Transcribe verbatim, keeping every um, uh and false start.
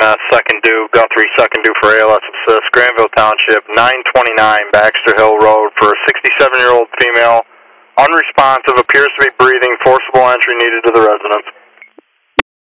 uh, second due, Guthrie second due for A L S assist, Granville Township, nine twenty-nine Baxter Hill Road for a sixty-seven-year-old female, unresponsive, appears to be breathing, forcible entry needed to the residence.